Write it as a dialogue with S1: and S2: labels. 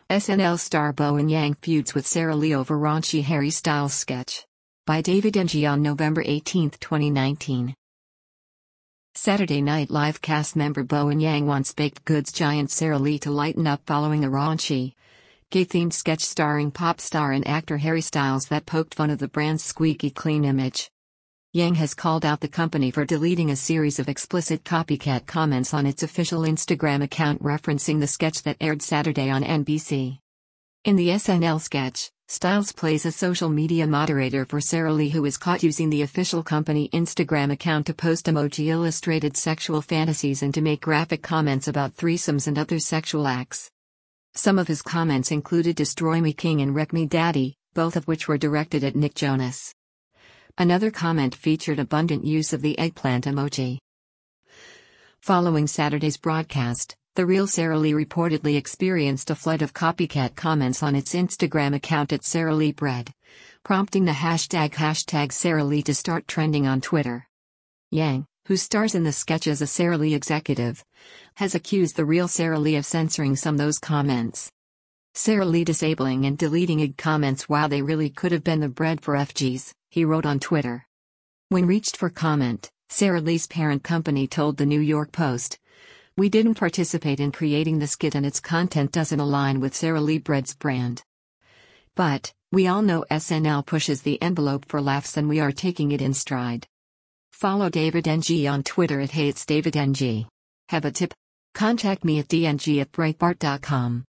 S1: SNL star Bowen Yang feuds with Sara Lee over raunchy Harry Styles sketch. By David Ng on November 18, 2019. Saturday Night Live cast member Bowen Yang wants baked goods giant Sara Lee to lighten up following a raunchy, gay-themed sketch starring pop star and actor Harry Styles that poked fun of the brand's squeaky clean image. Yang has called out the company for deleting a series of explicit copycat comments on its official Instagram account referencing the sketch that aired Saturday on NBC. In the SNL sketch, Styles plays a social media moderator for Sara Lee who is caught using the official company Instagram account to post emoji-illustrated sexual fantasies and to make graphic comments about threesomes and other sexual acts. Some of his comments included "Destroy Me King" and "Wreck Me Daddy," both of which were directed at Nick Jonas. Another comment featured abundant use of the eggplant emoji. Following Saturday's broadcast, the real Sara Lee reportedly experienced a flood of copycat comments on its Instagram account at Sara Lee Bread, prompting the hashtag Sara Lee to start trending on Twitter. Yang, who stars in the sketch as a Sara Lee executive, has accused the real Sara Lee of censoring some of those comments. Sara Lee disabling and deleting egg comments while they really could have been the bread for FGs, he wrote on Twitter. When reached for comment, Sara Lee's parent company told the New York Post, "We didn't participate in creating the skit and its content doesn't align with Sara Lee Bread's brand. But, we all know SNL pushes the envelope for laughs and we are taking it in stride." Follow David Ng on Twitter at @HeyIt'sDavidNG. Have a tip? Contact me at dng@breitbart.com.